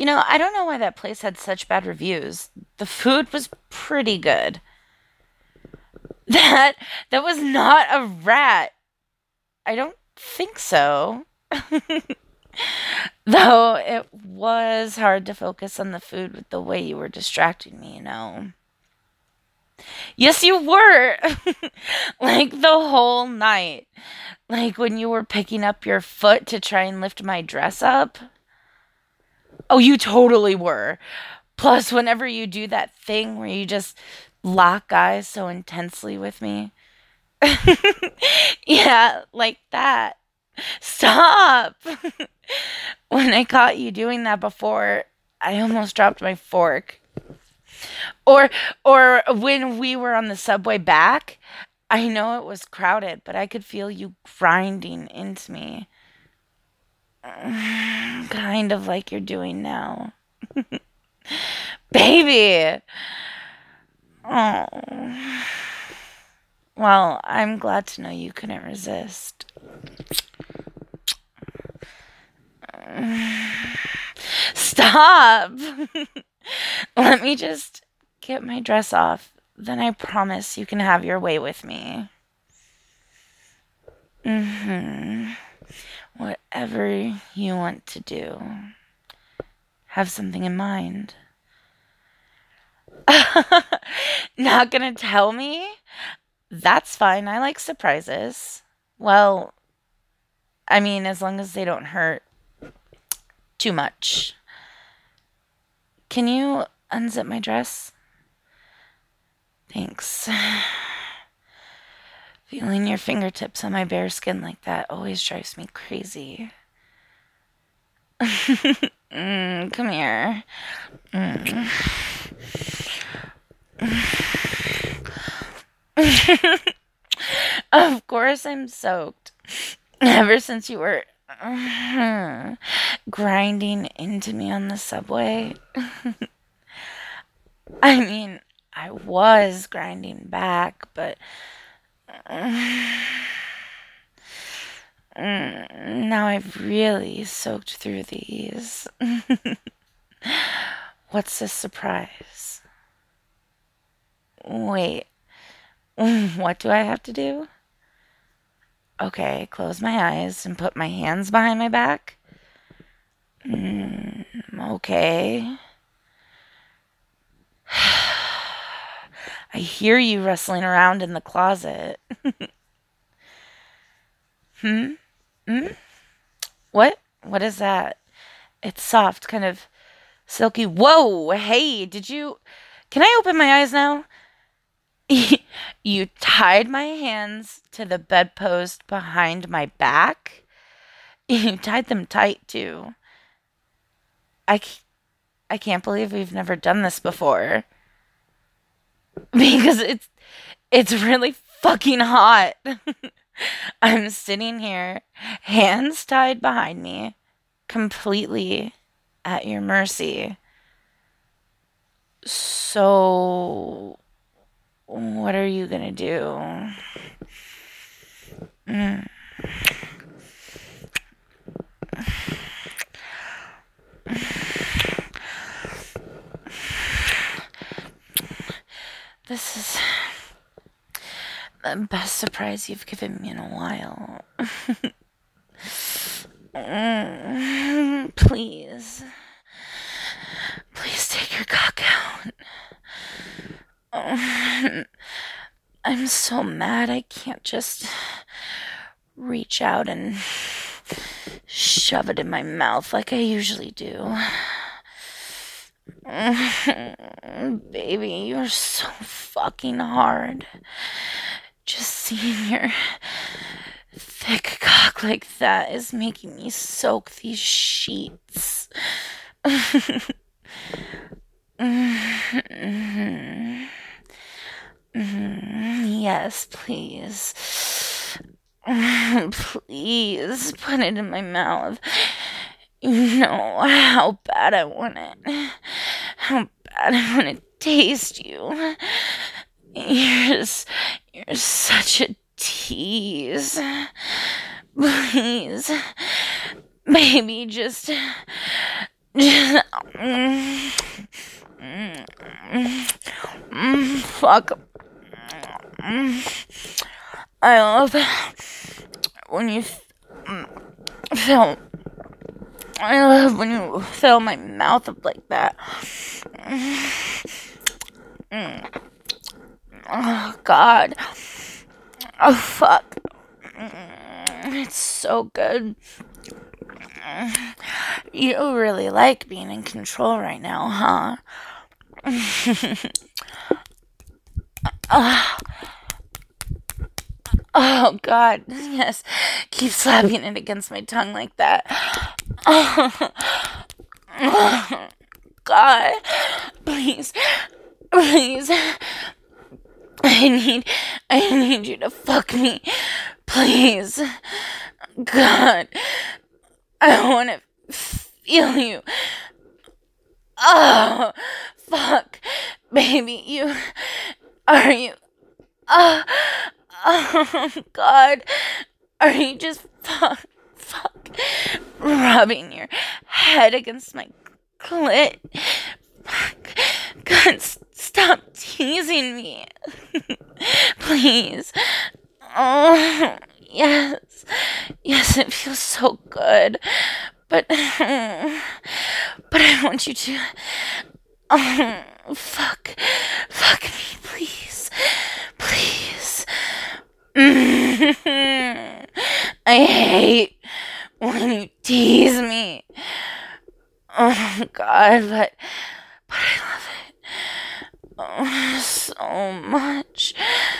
I don't know why that place had such bad reviews. The food was pretty good. That that was not a rat. I don't think so. Though it was hard to focus on the food with the way you were distracting me. Yes, you were. Like the whole night. Like when you were picking up your foot to try and lift my dress up. Oh, you totally were. Plus, whenever you do that thing where you just lock eyes so intensely with me. Yeah, like that. Stop. When I caught you doing that before, I almost dropped my fork. Or or when we were on the subway back, I know it was crowded, but I could feel you grinding into me. Kind of like you're doing now. Baby. Oh. Well, I'm glad to know you couldn't resist. Stop. Let me just get my dress off. Then I promise you can have your way with me. Hmm. Whatever you want to do. Have something in mind. Not gonna tell me? That's fine. I like surprises. Well, I mean, as long as they don't hurt too much. Can you unzip my dress? Thanks. Feeling your fingertips on my bare skin like that always drives me crazy. Come here. Mm. Of course, I'm soaked. Ever since you were grinding into me on the subway. I mean, I was grinding back, but now I've really soaked through these. What's the surprise? Wait, what do I have to do? Okay, close my eyes and put my hands behind my back. Okay. I hear you rustling around in the closet. Hmm? Hmm? What? What is that? It's soft, kind of silky. Whoa! Hey, did you. Can I open my eyes now? You tied my hands to the bedpost behind my back. You tied them tight, too. I, c- I can't believe we've never done this before. Because it's really fucking hot. I'm sitting here, hands tied behind me, completely at your mercy. So, what are you gonna do? Mm. This is the best surprise you've given me in a while. Please. Please take your cock out. I'm so mad I can't just reach out and shove it in my mouth like I usually do. Baby, you're so fucking hard. Just seeing your thick cock like that is making me soak these sheets. Yes, please. Please put it in my mouth. You know how bad I want it. How bad I want to taste you. You're such a tease. Please, baby, just Fuck. I love when you fill. I love when you fill my mouth up like that. Oh God. Oh fuck. It's so good. You really like being in control right now, huh? Oh God, yes. Keep slapping it against my tongue like that. Oh, God, please, please. I need you to fuck me, please. God, I want to feel you. Oh, fuck, baby, are you? Oh, oh God, are you just fuck, rubbing your head against my clit? Fuck, God, stop teasing me, please. Oh, yes, yes, it feels so good, but I want you to. Oh, fuck me, please, please. I hate when you tease me. Oh God, but I love it. Oh, so much.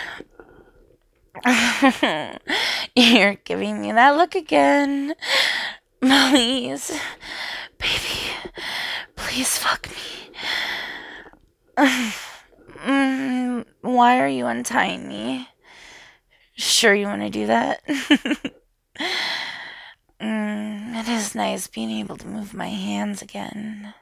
You're giving me that look again. Please, baby, please fuck me. Why are you untying me? Sure you want to do that? It is nice being able to move my hands again.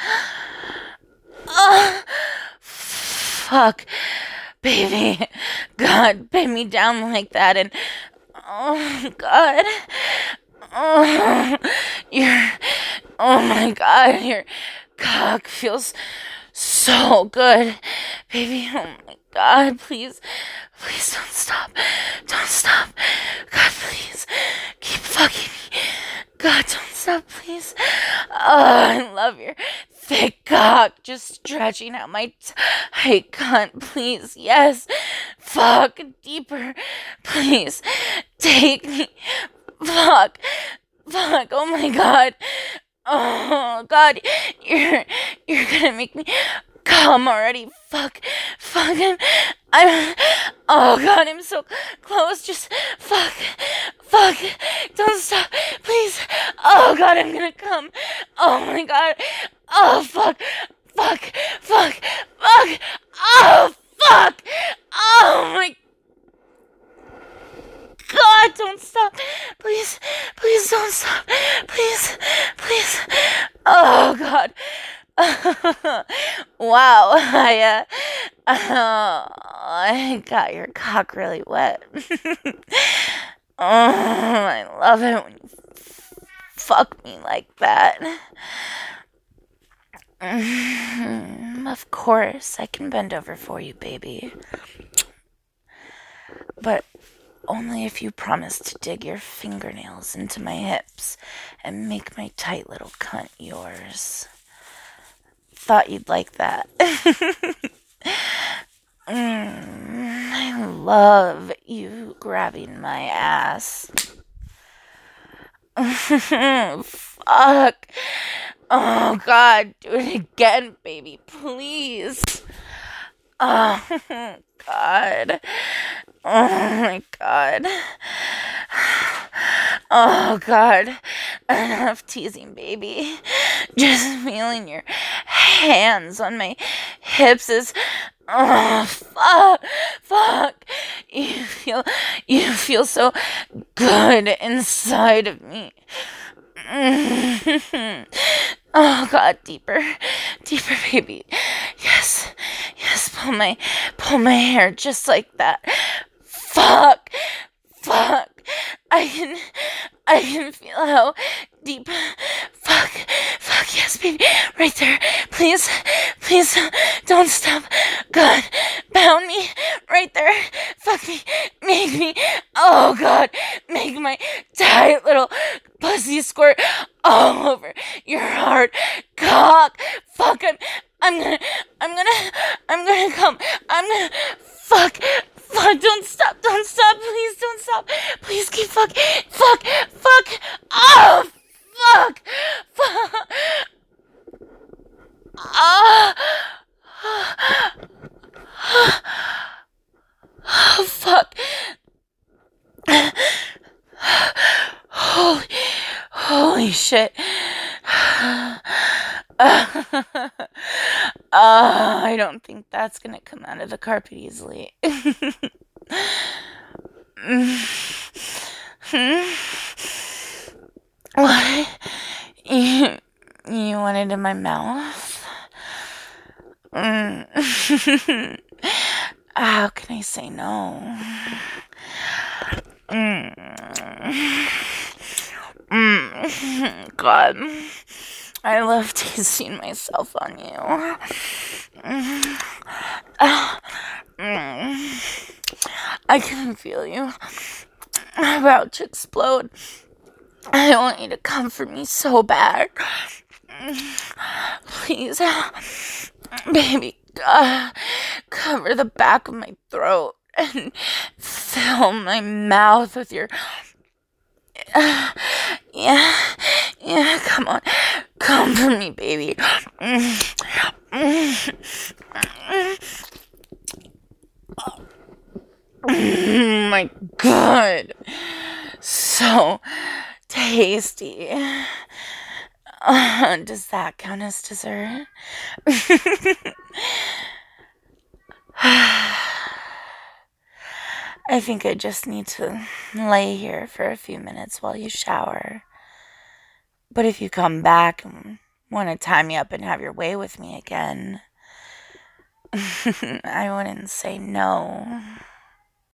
Fuck. Baby. God, bend me down like that and... Oh, God. Oh, oh my God, your cock feels so good. Baby, oh my God, please don't stop. Don't stop. God, please, keep fucking me. God, don't stop, please. Oh, I love your thick cock just stretching out my tight cunt, please. Yes. Fuck, deeper. Please, take me. Fuck. Oh my God. Oh God, you're gonna make me come already. Fucking, oh God, I'm so close. Just fuck. Don't stop, please. Oh God, I'm gonna come. Oh my God. Oh fuck. Oh fuck. Oh my God, don't stop. Please don't stop. Please. Oh, God. Wow, I got your cock really wet. Oh, I love it when you fuck me like that. Of course, I can bend over for you, baby. But only if you promise to dig your fingernails into my hips and make my tight little cunt yours. Thought you'd like that. I love you grabbing my ass. Fuck. Oh God, do it again, baby, please. Oh God. Oh my God. Oh God. Enough teasing, baby. Just feeling your hands on my hips is... Oh fuck. You feel so good inside of me. Oh God, deeper, baby. Yes, pull my hair just like that. Fuck. I can feel how deep. Fuck, yes, baby, right there. Please, please, don't stop. God, pound me right there. Fuck me, make me. Oh God, make my tight little pussy squirt all over your hard cock. Fuck, I'm gonna, I'm gonna, I'm gonna come. I'm gonna, fuck, fuck, don't stop, please don't stop. Please keep fuck, oh, fuck, fuck, ah, oh, fuck. Holy, holy shit. I don't think that's gonna come out of the carpet easily. What? You, you want it in my mouth? How can I say no? God, I love tasting myself on you. I can feel you about to explode. I want you to comfort me so bad. Please, baby, cover the back of my throat and fill my mouth with your... yeah, come on. Comfort me, baby. Oh my God. So tasty. Does that count as dessert? I think I just need to lay here for a few minutes while you shower. But if you come back and want to tie me up and have your way with me again, I wouldn't say no.